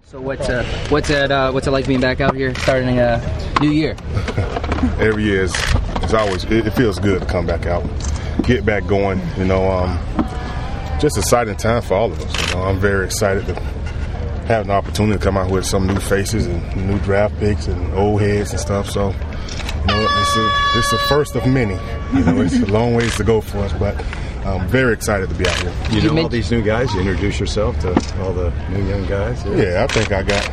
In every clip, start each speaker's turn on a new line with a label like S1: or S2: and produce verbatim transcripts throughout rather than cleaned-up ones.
S1: So what's uh, what's it uh, what's it like being back out here starting a new year?
S2: Every year is it's always it, it feels good to come back out, get back going. You know, um, just exciting time for all of us. You know, I'm very excited to have an opportunity to come out with some new faces and new draft picks and old heads and stuff. So, you know, it's a, it's the first of many. You know, it's a long ways to go for us, but I'm very excited to be out here.
S3: You know all these new guys? You introduce yourself to all the new young guys?
S2: Yeah, yeah I think I got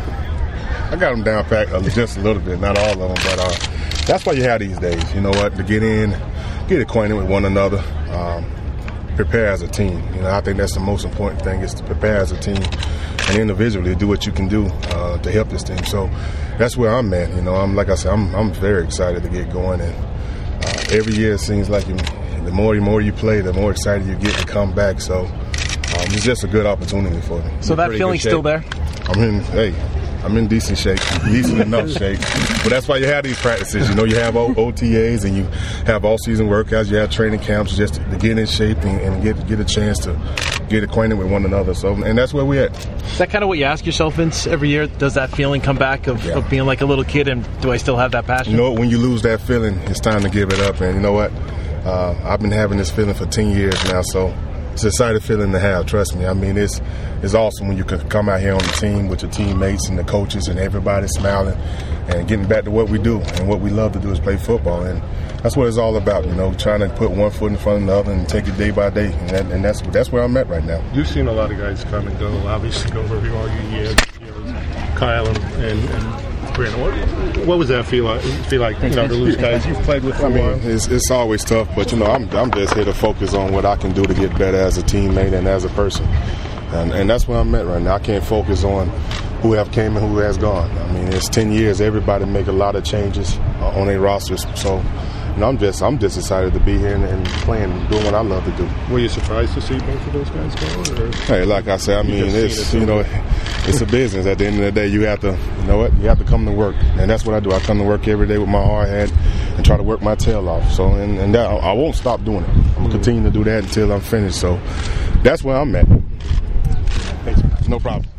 S2: I got them down packed just a little bit, not all of them, but uh, that's what you have these days. You know what? To get in, get acquainted with one another, um, prepare as a team. You know, I think that's the most important thing is to prepare as a team and individually do what you can do uh, to help this team. So that's where I'm at. You know, I'm like I said, I'm I'm very excited to get going, and uh, every year it seems like you. The more, the more you play, the more excited you get to come back. So um, it's just a good opportunity for me.
S4: So that feeling's still there?
S2: I'm in, hey, I'm in decent shape, decent enough shape. But that's why you have these practices. You know, you have O T As and you have all-season workouts. You have training camps just to get in shape and, and get get a chance to get acquainted with one another. So, and that's where we're at.
S4: Is that kind of what you ask yourself, Vince, every year? Does that feeling come back of, yeah. of being like a little kid, and do I still have that passion?
S2: You know, when you lose that feeling, it's time to give it up. And you know what? Uh, I've been having this feeling for ten years now, so it's an exciting feeling to have, trust me. I mean, it's it's awesome when you can come out here on the team with your teammates and the coaches and everybody smiling and getting back to what we do. And what we love to do is play football, and that's what it's all about, you know, trying to put one foot in front of the other and take it day by day. And, that, and that's that's where I'm at right now.
S5: You've seen a lot of guys come and go, obviously, over here all your years. You know, Kyle and, and, and Brandon, what, what was that feel like? Feel like you know, to lose guys you've played with for
S2: I
S5: a
S2: mean,
S5: while?
S2: It's, it's always tough, but you know, I'm I'm just here to focus on what I can do to get better as a teammate and as a person, and and that's where I'm at right now. I can't focus on who have came and who has gone. I mean, it's ten years. Everybody make a lot of changes uh, on their rosters, so. And I'm just, I'm just excited to be here and, and playing, doing what I love to do.
S5: Were you surprised to see both of those guys go? Or?
S2: Hey, like I said, I mean, it's you know, it's a business. At the end of the day, you have to, you know what, you have to come to work, and that's what I do. I come to work every day with my hard hat and try to work my tail off. So, and, and that, I won't stop doing it. I'm gonna continue to do that until I'm finished. So, that's where I'm at.
S5: Thanks.
S2: No problem.